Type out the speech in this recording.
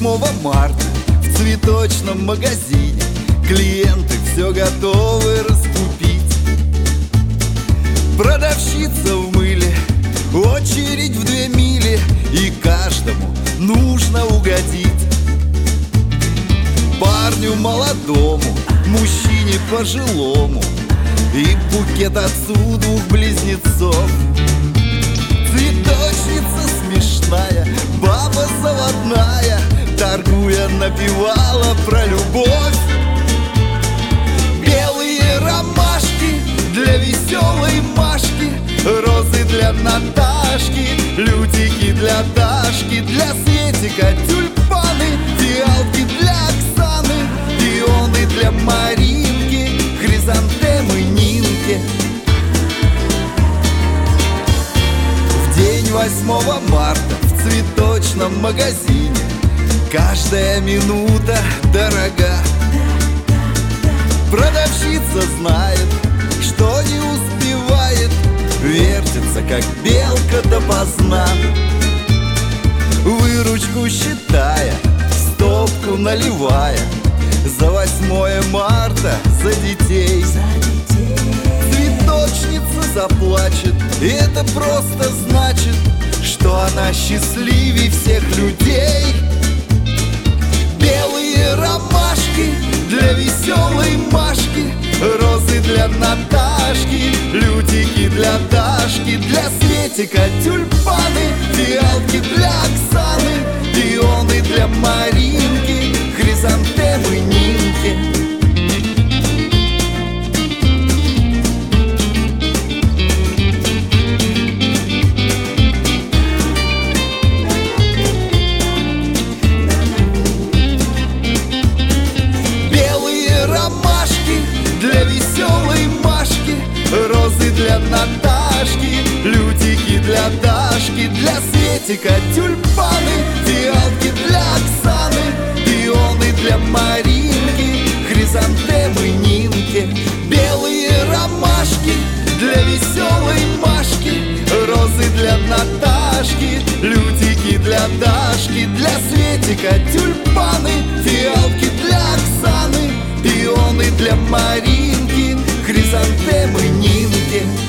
марта в цветочном магазине клиенты все готовы раскупить. Продавщица в мыле, очередь в 2 мили, и каждому нужно угодить. Парню молодому, мужчине пожилому, и букет отцу 2 близнецов. Цветочница смешная, баба заводная, торгуя напевала про любовь. Белые ромашки для веселой Машки, розы для Наташки, лютики для Дашки, для Светика тюльпаны, фиалки для Оксаны, пионы для Маринки, хризантемы Нинки. В день 8 марта в цветочном магазине каждая минута дорога. Продавщица знает, что не успевает, вертится, как белка допоздна. Выручку считая, стопку наливая, за 8 марта, за детей. Цветочница заплачет, и это просто значит, что она счастливей всех людей. Белые ромашки для веселой Машки, розы для Наташки, лютики для Дашки, для Светика тюльпаны, фиалки для Оксаны, пионы для Маринки, хризантемы Нинки. Для веселой Машки, розы для Наташки, лютики для Дашки, для Светика тюльпаны, фиалки для Оксаны, пионы для Маринки, хризантемы Нинки. Белые ромашки для веселой Машки, розы для Наташки, лютики для Дашки, для Светика тюльпаны, фиалки для Оксаны, пионы для Маринки, хризантемы Нинки.